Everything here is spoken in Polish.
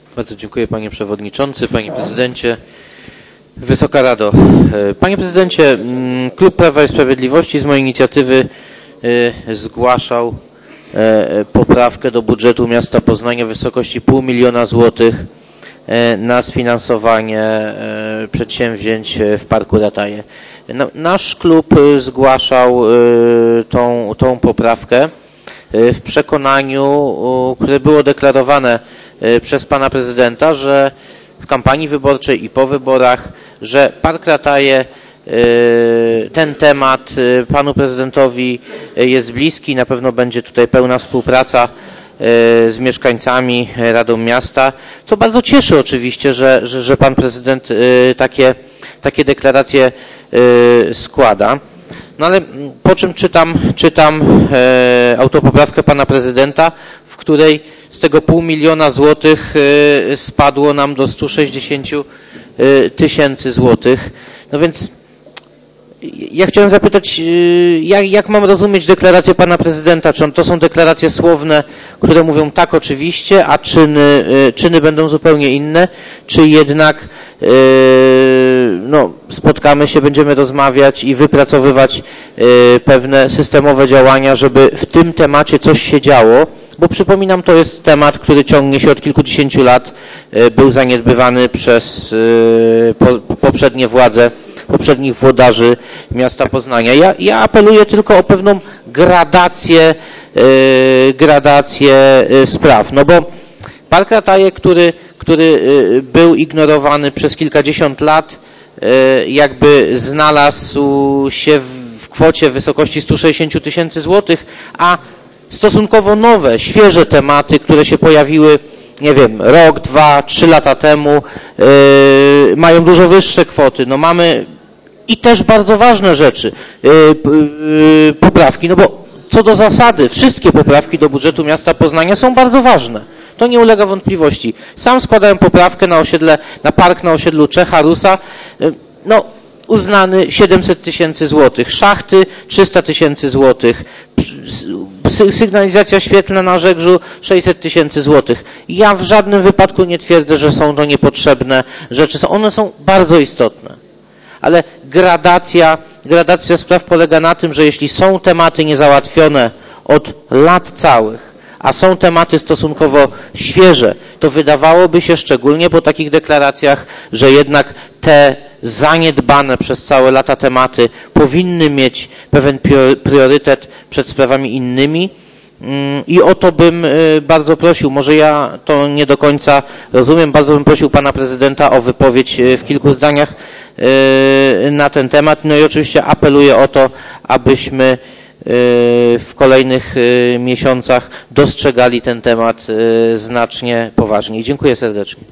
Bardzo dziękuję panie przewodniczący, panie prezydencie, Wysoka Rado. Panie prezydencie, Klub Prawa i Sprawiedliwości z mojej inicjatywy zgłaszał poprawkę do budżetu miasta Poznania w wysokości 500 000 złotych na sfinansowanie przedsięwzięć w Parku Rataje. Nasz klub zgłaszał tą poprawkę w przekonaniu, które było deklarowane przez pana prezydenta, że w kampanii wyborczej i po wyborach, że Park Rataje, ten temat panu prezydentowi jest bliski, na pewno będzie tutaj pełna współpraca z mieszkańcami, Radą Miasta, co bardzo cieszy oczywiście, że pan prezydent takie deklaracje składa. No ale po czym czytam autopoprawkę pana prezydenta, w której z tego 500 000 złotych spadło nam do 160 000 złotych. No więc ja chciałem zapytać, jak mam rozumieć deklarację pana prezydenta? Czy to są deklaracje słowne, które mówią tak oczywiście, a czyny będą zupełnie inne? Czy jednak spotkamy się, będziemy rozmawiać i wypracowywać pewne systemowe działania, żeby w tym temacie coś się działo? Bo przypominam, to jest temat, który ciągnie się od kilkudziesięciu lat, był zaniedbywany przez poprzednie władze, poprzednich włodarzy miasta Poznania. Ja apeluję tylko o pewną gradację spraw, no bo Park Rataje, który był ignorowany przez kilkadziesiąt lat, jakby znalazł się w kwocie w wysokości 160 000 złotych, a stosunkowo nowe, świeże tematy, które się pojawiły, nie wiem, rok, 2, 3 lata temu, mają dużo wyższe kwoty. No mamy i też bardzo ważne rzeczy, poprawki, no bo co do zasady, wszystkie poprawki do budżetu miasta Poznania są bardzo ważne. To nie ulega wątpliwości. Sam składałem poprawkę na park na osiedlu Czecha Rusa, uznany 700 000 złotych, szachty 300 000 złotych, sygnalizacja świetlna na Żegrzu 600 000 złotych. Ja w żadnym wypadku nie twierdzę, że są to niepotrzebne rzeczy. One są bardzo istotne. Ale gradacja spraw polega na tym, że jeśli są tematy niezałatwione od lat całych, a są tematy stosunkowo świeże, to wydawałoby się, szczególnie po takich deklaracjach, że jednak te zaniedbane przez całe lata tematy powinny mieć pewien priorytet przed sprawami innymi. I o to bym bardzo prosił, może ja to nie do końca rozumiem, bardzo bym prosił pana prezydenta o wypowiedź w kilku zdaniach na ten temat. No i oczywiście apeluję o to, abyśmy w kolejnych miesiącach dostrzegali ten temat znacznie poważniej. Dziękuję serdecznie.